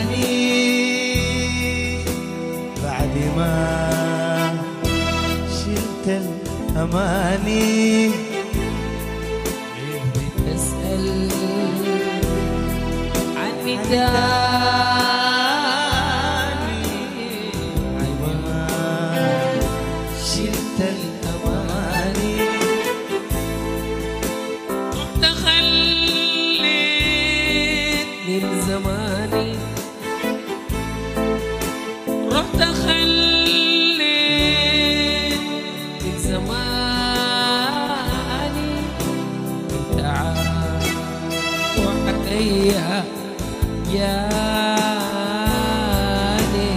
أماني بعد ما شلت الأماني. بتسأل عني تاني بعد ما شلت الأماني. رحت خليتني لزماني، رحت خليتني لزماني. انت عارف عليا ياني.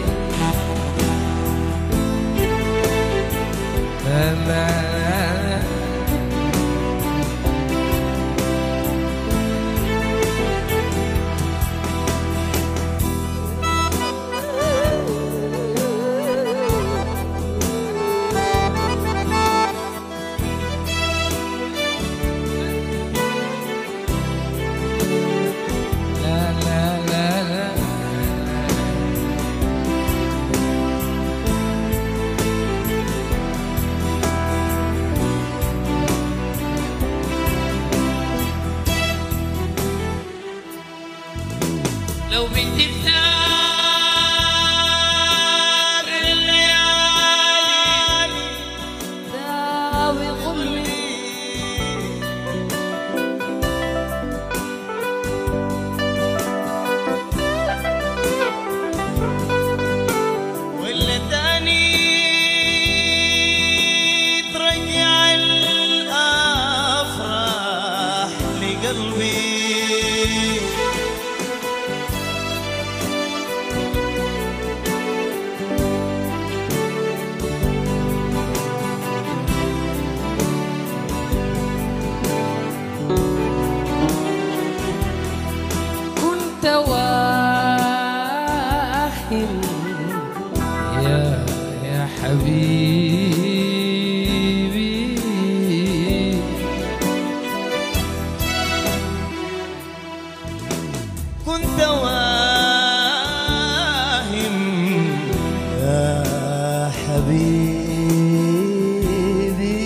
لا لا لو بدي اختار الليالي داوي قلبي، ولا تاني ترجع الأفراح لقلبي. كنت واهم يا حبيبي. كنت واهم يا حبيبي.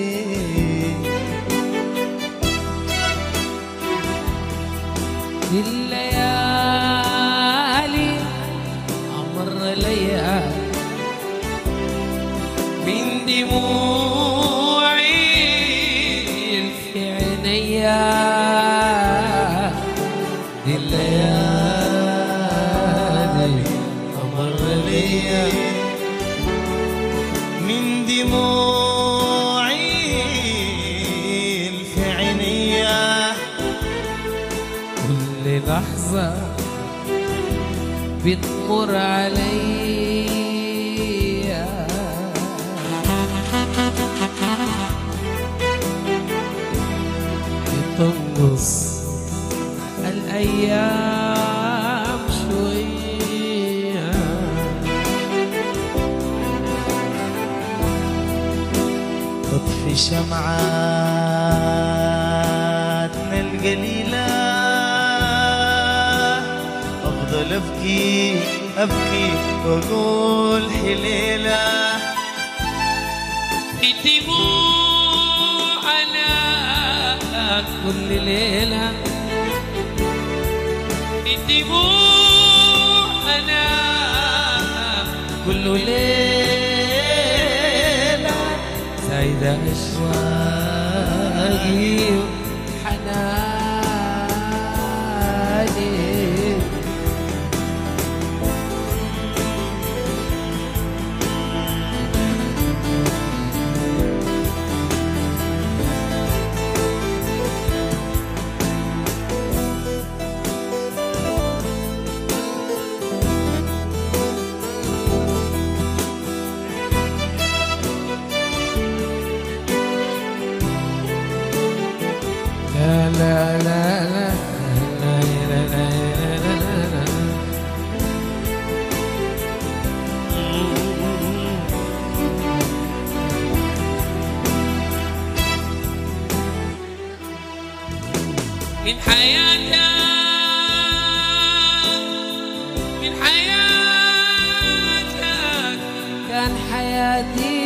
الليالي أمر ليا من دموعي في عينيا. دي الليالي أمر ليا من دموعي في عينيا. كل لحظة بتمر عليا بتنقص الأيام شوية. تطفي شمعاتنا القليلة، أفضل أبكي أبكي وأقول حليلة. بدموعنا كل ليلة، بدموعنا كل ليلة. سايدة أشواقي وحناني. لا لا لا لا لا لا لا لا لا. من حياتك من حياتك كان حياتي.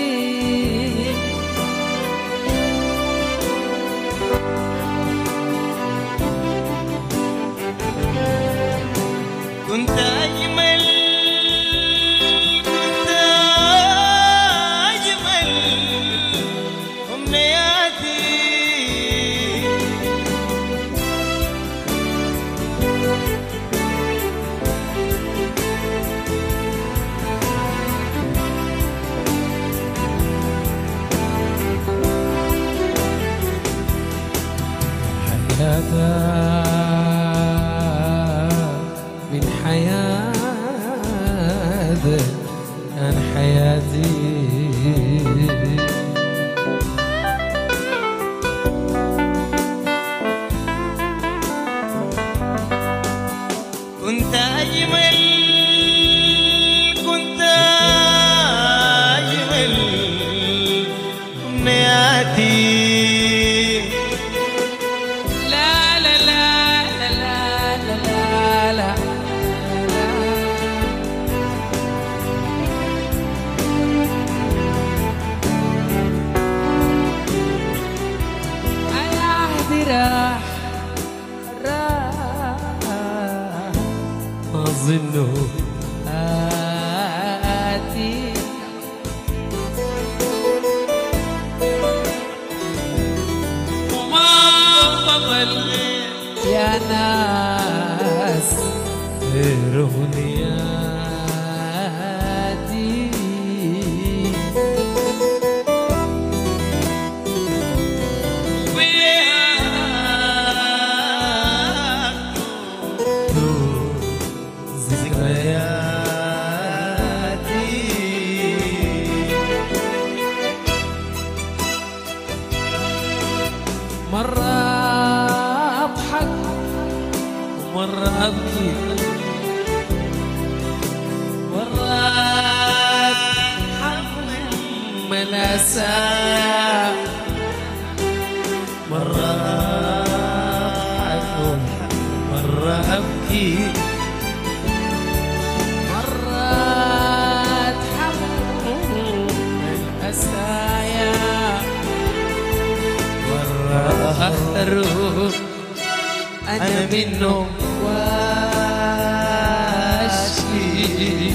كنت أجمل، كنت أجمل أمنياتي. من حياتك كان حياتي. كنت أجمل، كنت أجمل أمنياتي. أظنه آتي. وما فضل يا ناس غير أغنياتي. مرة أضحك ومرة أبكي، مرة أتحمل أسى، مرة أضحك مرة أبكي، مرة أتحمل أسايا، أهرب أنا منه واشكي.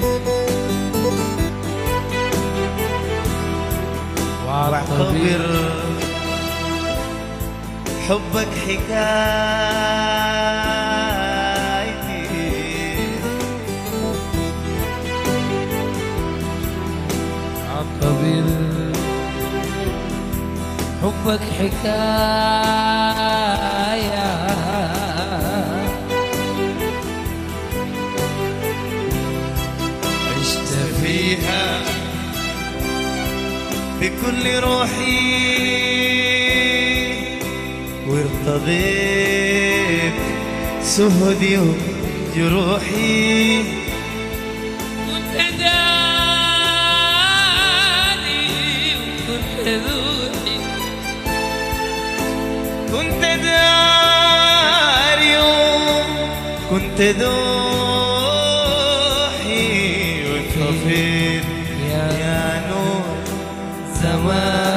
واعتبر حبك حكايتي. اعتبر حبك حكاية عشت فيها بكل روحي وارتضيت سهدي وجروحي. كنت داري وكنت ذوقي، كنت داري وكنت ذوحي وانطفيت يا نور زمان.